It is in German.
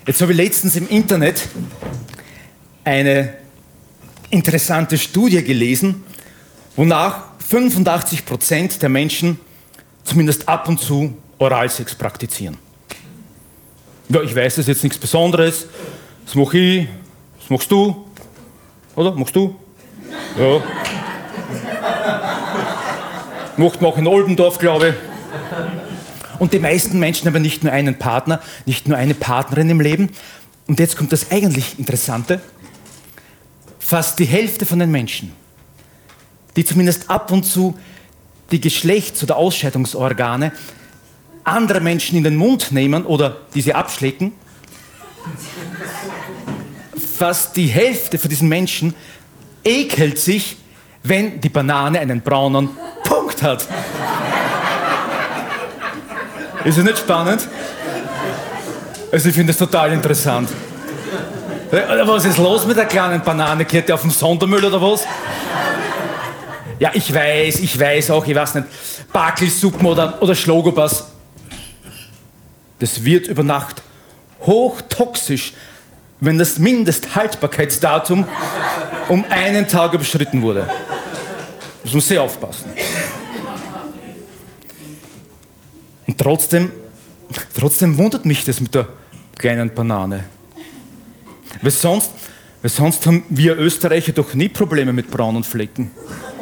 Jetzt habe ich letztens im Internet eine interessante Studie gelesen, wonach 85% der Menschen zumindest ab und zu Oralsex praktizieren. Ja, ich weiß, das ist jetzt nichts Besonderes. Das mache ich, das machst du. Oder? Machst du? Ja. Macht man auch in Oldendorf, glaube ich. Und die meisten Menschen haben nicht nur einen Partner, nicht nur eine Partnerin im Leben. Und jetzt kommt das eigentlich Interessante. Fast die Hälfte von den Menschen, die zumindest ab und zu die Geschlechts- oder Ausscheidungsorgane anderer Menschen in den Mund nehmen oder diese abschlecken, fast die Hälfte von diesen Menschen ekelt sich, wenn die Banane einen braunen Punkt hat. Ist das nicht spannend? Also ich finde das total interessant. Was ist los mit der kleinen Banane? Geht die auf den Sondermüll oder was? Ja, ich weiß auch, ich weiß nicht, Bakelsuppen oder Schlogobers. Das wird über Nacht hochtoxisch, wenn das Mindesthaltbarkeitsdatum um einen Tag überschritten wurde. Muss man sehr aufpassen. Und trotzdem wundert mich das mit der kleinen Banane. Weil sonst haben wir Österreicher doch nie Probleme mit braunen Flecken.